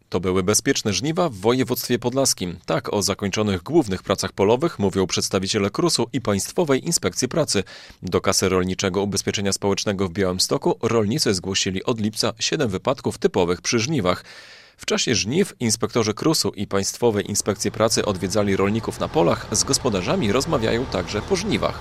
To były bezpieczne żniwa w województwie podlaskim. Tak o zakończonych głównych pracach polowych mówią przedstawiciele KRUS-u i Państwowej Inspekcji Pracy. Do Kasy Rolniczego Ubezpieczenia Społecznego w Białymstoku rolnicy zgłosili od lipca 7 wypadków typowych przy żniwach. W czasie żniw inspektorzy KRUS-u i Państwowej Inspekcji Pracy odwiedzali rolników na polach, z gospodarzami rozmawiają także po żniwach.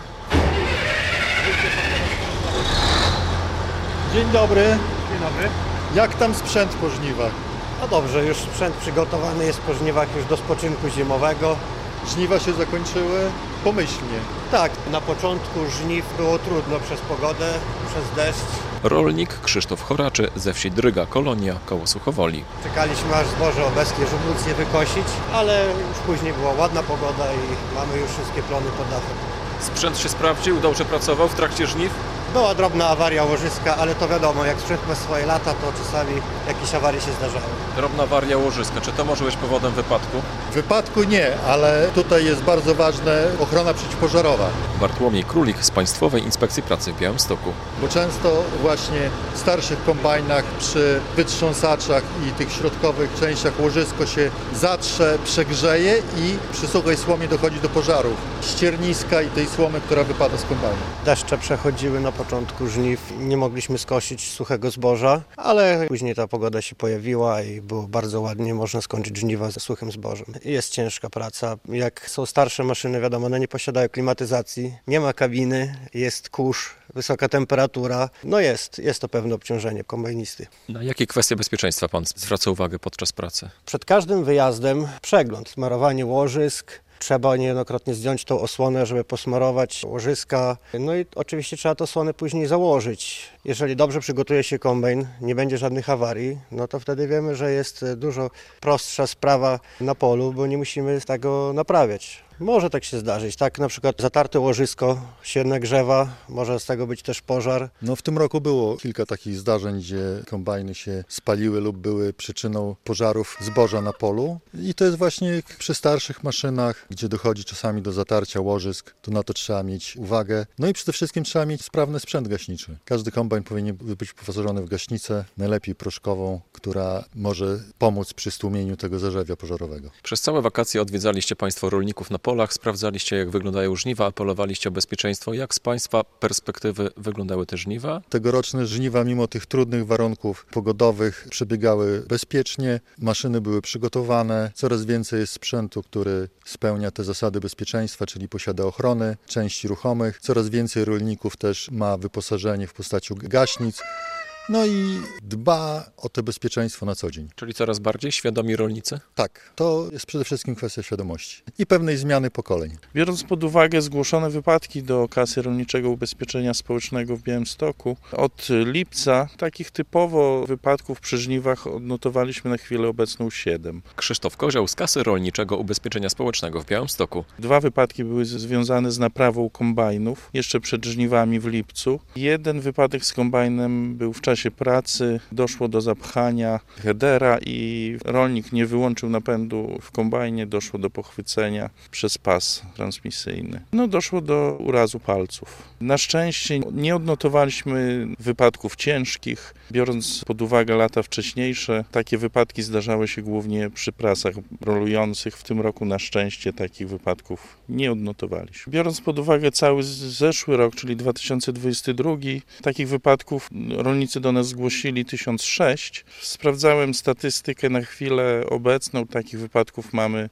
Dzień dobry. Dzień dobry. Jak tam sprzęt po żniwach? No dobrze, już sprzęt przygotowany jest po żniwach już do spoczynku zimowego. Żniwa się zakończyły pomyślnie. Tak, na początku żniw było trudno przez pogodę, przez deszcz. Rolnik Krzysztof Horaczy ze wsi Dryga, Kolonia, koło Suchowoli. Czekaliśmy aż zboże obeskie, żeby móc je wykosić, ale już później była ładna pogoda i mamy już wszystkie plony pod dachem. Sprzęt się sprawdził, dobrze pracował w trakcie żniw? Była drobna awaria łożyska, ale to wiadomo, jak sprzęt ma swoje lata, to czasami jakieś awarie się zdarzały. Drobna awaria łożyska. Czy to może być powodem wypadku? Wypadku nie, ale tutaj jest bardzo ważna ochrona przeciwpożarowa. Bartłomiej Królik z Państwowej Inspekcji Pracy w Białymstoku. Bo często właśnie w starszych kombajnach przy wytrząsaczach i tych środkowych częściach łożysko się zatrze, przegrzeje i przy suchej słomie dochodzi do pożarów ścierniska i tej słomy, która wypada z kombajnu. Deszcze przechodziły na początku żniw, nie mogliśmy skosić suchego zboża, ale później ta pogoda się pojawiła i było bardzo ładnie, można skończyć żniwa ze suchym zbożem. Jest ciężka praca. Jak są starsze maszyny, wiadomo, one nie posiadają klimatyzacji, nie ma kabiny, jest kurz, wysoka temperatura. No jest to pewne obciążenie kombajnisty. Na jakie kwestie bezpieczeństwa pan zwraca uwagę podczas pracy? Przed każdym wyjazdem przegląd, smarowanie łożysk. Trzeba niejednokrotnie zdjąć tą osłonę, żeby posmarować łożyska. No i oczywiście trzeba tę osłonę później założyć. Jeżeli dobrze przygotuje się kombajn, nie będzie żadnych awarii, no to wtedy wiemy, że jest dużo prostsza sprawa na polu, bo nie musimy tego naprawiać. Może tak się zdarzyć, tak na przykład zatarte łożysko się nagrzewa, może z tego być też pożar. No w tym roku było kilka takich zdarzeń, gdzie kombajny się spaliły lub były przyczyną pożarów zboża na polu. I to jest właśnie przy starszych maszynach, gdzie dochodzi czasami do zatarcia łożysk, to na to trzeba mieć uwagę. No i przede wszystkim trzeba mieć sprawny sprzęt gaśniczy. Każdy kombajn powinien być wyposażony w gaśnicę, najlepiej proszkową, która może pomóc przy stłumieniu tego zarzewia pożarowego. Przez całe wakacje odwiedzaliście Państwo rolników na polach, sprawdzaliście, jak wyglądają żniwa, apelowaliście o bezpieczeństwo. Jak z Państwa perspektywy wyglądały te żniwa? Tegoroczne żniwa, mimo tych trudnych warunków pogodowych, przebiegały bezpiecznie. Maszyny były przygotowane. Coraz więcej jest sprzętu, który spełnia te zasady bezpieczeństwa, czyli posiada ochrony części ruchomych. Coraz więcej rolników też ma wyposażenie w postaci gaśnic. No i dba o to bezpieczeństwo na co dzień. Czyli coraz bardziej świadomi rolnicy? Tak, to jest przede wszystkim kwestia świadomości i pewnej zmiany pokoleń. Biorąc pod uwagę zgłoszone wypadki do Kasy Rolniczego Ubezpieczenia Społecznego w Białymstoku, od lipca takich typowo wypadków przy żniwach odnotowaliśmy na chwilę obecną 7. Krzysztof Kozioł z Kasy Rolniczego Ubezpieczenia Społecznego w Białymstoku. 2 wypadki były związane z naprawą kombajnów jeszcze przed żniwami w lipcu. 1 wypadek z kombajnem był w czasie pracy, doszło do zapchania headera i rolnik nie wyłączył napędu w kombajnie, doszło do pochwycenia przez pas transmisyjny. No doszło do urazu palców. Na szczęście nie odnotowaliśmy wypadków ciężkich. Biorąc pod uwagę lata wcześniejsze, takie wypadki zdarzały się głównie przy prasach rolujących. W tym roku na szczęście takich wypadków nie odnotowaliśmy. Biorąc pod uwagę cały zeszły rok, czyli 2022, takich wypadków rolnicy do nas zgłosili 1006. Sprawdzałem statystykę na chwilę obecną. Takich wypadków mamy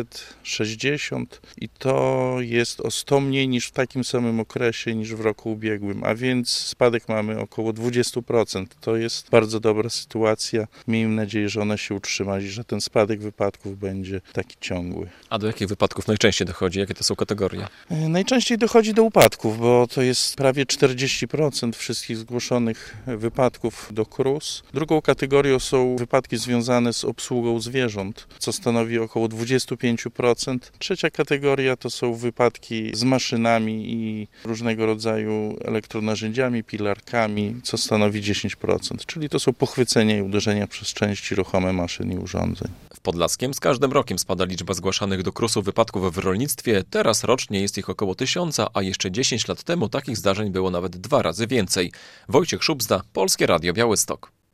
560 i to jest o 100 mniej niż w takim samym okresie niż w roku ubiegłym, a więc spadek mamy około 20%. To jest bardzo dobra sytuacja. Miejmy nadzieję, że ona się utrzyma i że ten spadek wypadków będzie taki ciągły. A do jakich wypadków najczęściej dochodzi? Jakie to są kategorie? Najczęściej dochodzi do upadków, bo to jest prawie 40% wszystkich zgłoszonych wypadków do KRUS. Drugą kategorią są wypadki związane z obsługą zwierząt, co stanowi około 25%. Trzecia kategoria to są wypadki z maszynami i różnego rodzaju elektronarzędziami, pilarkami, co stanowi 10%. Czyli to są pochwycenia i uderzenia przez części ruchome maszyn i urządzeń. W Podlaskiem z każdym rokiem spada liczba zgłaszanych do KRUS-u wypadków w rolnictwie. Teraz rocznie jest ich około 1000, a jeszcze 10 lat temu takich zdarzeń było nawet 2 razy więcej. Wojciech Szubzda, Polskie Radio Białystok.